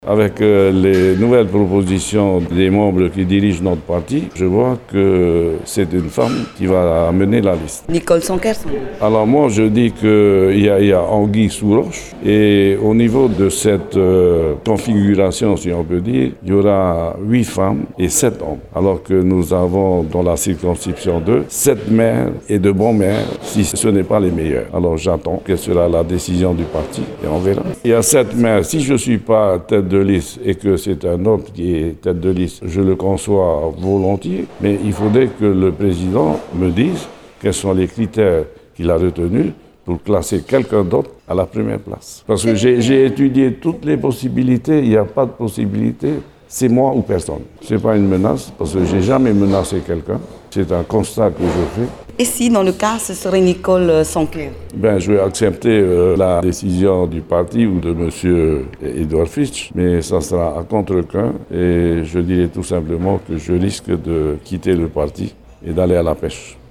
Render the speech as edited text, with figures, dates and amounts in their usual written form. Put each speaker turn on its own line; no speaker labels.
Avec les nouvelles propositions des membres qui dirigent notre parti, je vois que c'est une femme qui va mener la liste.
Nicole Sanquer.
Alors moi, je dis qu'il y a anguille sous roche. Et au niveau de cette configuration, si on peut dire, il y aura 8 femmes et 7 hommes. Alors que nous avons dans la circonscription 2, 7 maires et de bons maires, si ce n'est pas les meilleurs. Alors j'attends quelle sera la décision du parti et on verra. Il y a 7 maires. Si je ne suis pas tête de liste et que c'est un autre qui est tête de liste, je le conçois volontiers, mais il faudrait que le président me dise quels sont les critères qu'il a retenus pour classer quelqu'un d'autre à la première place. Parce que j'ai étudié toutes les possibilités, il n'y a pas de possibilité, c'est moi ou personne. Ce n'est pas une menace, parce que je n'ai jamais menacé quelqu'un, c'est un constat que je fais.
Et si dans le cas, ce serait Nicole Sanquer?
Je vais accepter la décision du parti ou de M. Edouard Fitch, mais ça sera à contre-cœur et je dirais tout simplement que je risque de quitter le parti et d'aller à la pêche.